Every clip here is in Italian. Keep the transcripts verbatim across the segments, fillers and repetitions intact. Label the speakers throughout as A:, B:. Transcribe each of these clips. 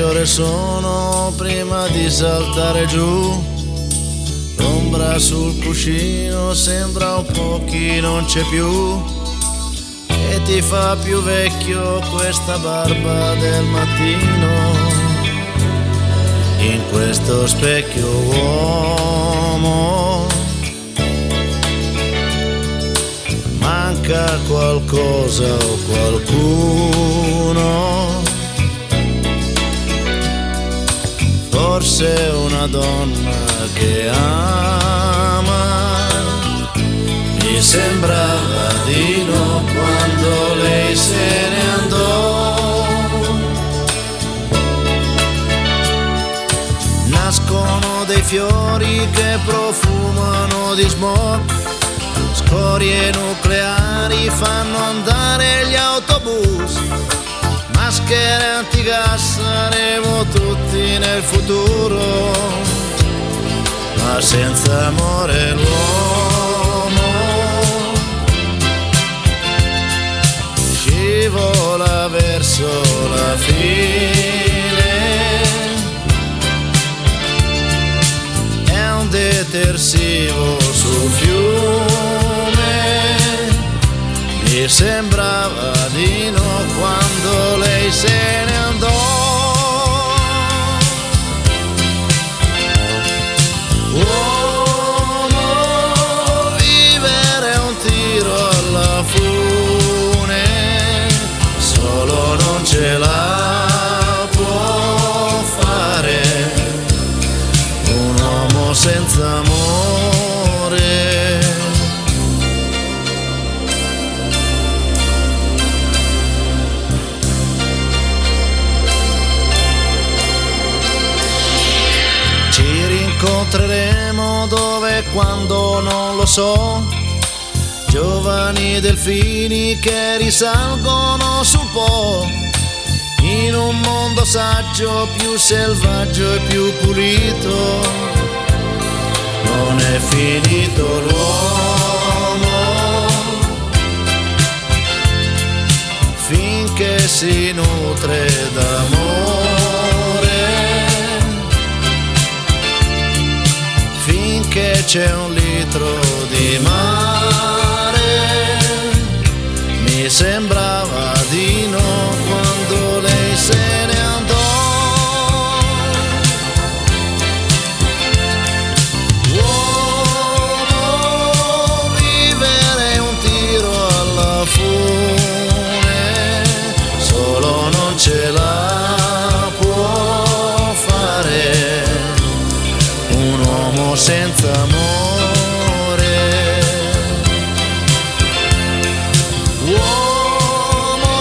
A: che ore sono prima di saltare giù. L'ombra sul cuscino sembra un po' chi non c'è più, e ti fa più vecchio questa barba del mattino. In questo specchio uomo manca qualcosa o qualcuno, forse una donna che ama. Mi sembrava di no quando lei se ne andò. Nascono dei fiori che profumano di smog, scorie nucleari fanno andare gli autobus, maschere antigas, saremo tutti nel futuro, ma senza amore l'uomo scivola verso la fine. È un detersivo sul fiume, mi sembrava di no quando lei se ne andò. Uomo, vivere è un tiro alla fune, solo non ce la può fare un uomo senza amore. Incontreremo dove e quando non lo so, giovani delfini che risalgono su Po, in un mondo saggio più selvaggio e più pulito. Non è finito l'uomo finché si nutre d'amore, che c'è un litro di mare. Mi sembrava di no quando lei se ne andò. Uomo, vivere un tiro alla fune, solo non ce la può fare un uomo senza amore. Uomo,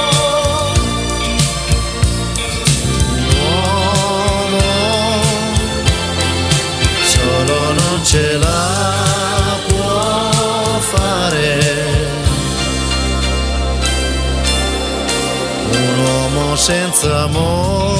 A: uomo, solo non ce la può fare un uomo senza amore.